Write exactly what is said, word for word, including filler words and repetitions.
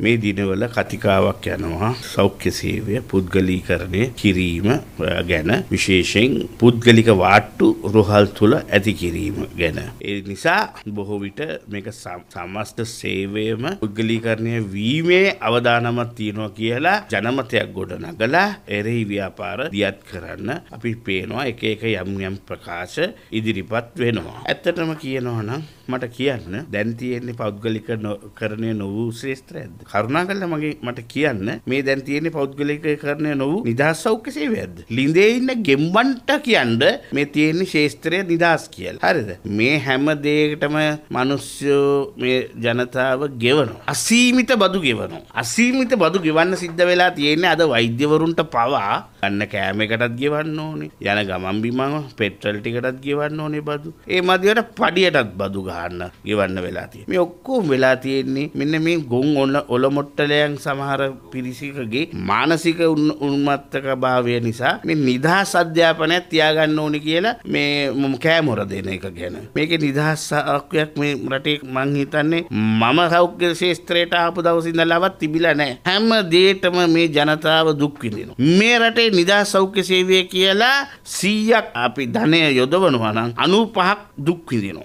මේ දිනවල කතිකාවක් යනවා සෞඛ්‍ය සේවය පුද්ගලීකරණය කිරීම ගැන විශේෂයෙන් පුද්ගලික වාට්ටු රෝහල් තුල ඇති කිරීම ගැන. ඒ නිසා බොහෝ විට මේක සමස්ත සේවයම පුද්ගලීකරණය වීමේ අවදානමක් තියෙනවා කියලා ජනමතයක් ගොඩනගලා එරෙහි ව්‍යාපාර දියත් කරන්න අපි පේනවා එක එක යම් යම් ප්‍රකාශ ඉදිරිපත් වෙනවා. ඇත්තටම කියනවා නම් මට කියන්න දැන් තියෙන්නේ පෞද්ගලිකකරණය නොවූ ශ්‍රේෂ්ඨයක්ද? කරුණාකරලා මගේ මට කියන්න මේ දැන් තියෙන්නේ පෞද්ගලිකකරණය නොවූ නිදහස් සෞඛ්‍ය සේවයක්ද? ලිඳේ ඉන්න ගෙම්බන්ට කියන්න මේ තියෙන්නේ ශ්‍රේෂ්ඨය නිදහස් කියලා. හරිද? මේ හැම දෙයකටම මිනිස්සු මේ ජනතාව ගෙවනවා. අසීමිත බදු ගෙවනවා. අසීමිත බදු ගෙවන්න සිද්ධ වෙලා තියෙන්නේ අද වෛද්‍යවරුන්ට පවා ගන්න කෑම එකටත් ගෙවන්න ඕනේ. යන ගමන් බිමන් පෙට්‍රල් ටිකටත් ගෙවන්න ඕනේ බදු. ඒ මදියට පඩියටත් බදු ගන්න ගෙවන්න වෙලා තියෙන්නේ. මේ ඔක්කොම වෙලා තියෙන්නේ මෙන්න මේ ගොන් ඔලොමොට්ටලයන් සමහර පිරිසකගේ මානසික උන්මත්තක භාවය නිසා මේ නිදහස් අධ්‍යාපනයක් තියාගන්න ඕනේ කියලා මේ කෑමොර දෙන එක ගැන. මේකේ නිදහස් සෞඛ්‍යයක් මේ රටේ මං හිතන්නේ මම සෞඛ්‍ය ශාස්ත්‍රයට ආපු දවස් ඉඳලාවත් තිබිලා නැහැ. හැම දෙයකම මේ ජනතාව දුක් විඳිනවා. මේ රටේ නිදහස් සෞඛ්‍ය සේවය කියලා සීයක් අපි ධනය යොදවනවා නම් අනූපහක් දුක් විඳිනවා.